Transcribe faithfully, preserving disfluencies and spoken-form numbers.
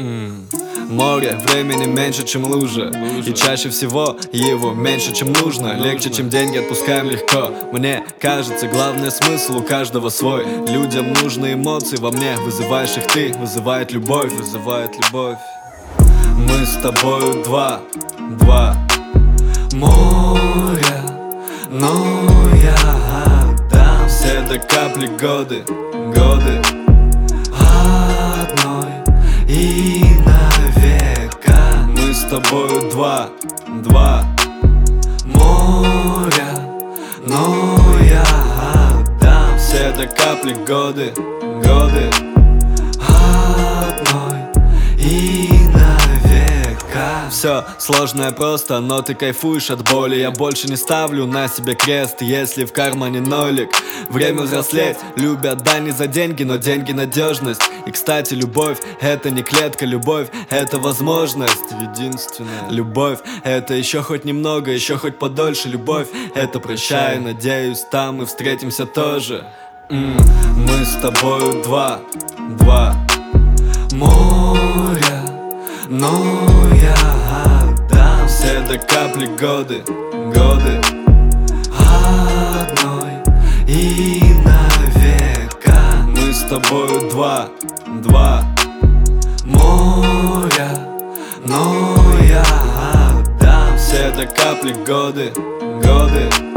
Mm. Море времени меньше, чем лужа, лужа. И чаще всего его меньше, чем нужно. нужно Легче, чем деньги, отпускаем легко. Мне кажется, главный смысл у каждого свой. Людям нужны эмоции во мне. Вызываешь их ты, вызывает любовь, вызывает любовь. Мы с тобою два, два моря, но я отдам все до капли годы, годы одной и навека. Мы с тобою два, два моря, но я отдам все до капли годы, годы одной и навека. Все сложное просто, но ты кайфуешь от боли. Я больше не ставлю на себе крест, если в кармане нолик. Время взрослеть, любят да не за деньги, но деньги надежность. И кстати, любовь это не клетка, любовь это возможность единственная. Любовь это еще хоть немного, еще хоть подольше. Любовь это прощай, надеюсь там мы встретимся тоже. М-м. Мы с тобою два, два моря, но я отдам все до капли годы, годы одной и навека. Мы с тобою два, два моря, но я отдам все до капли годы, годы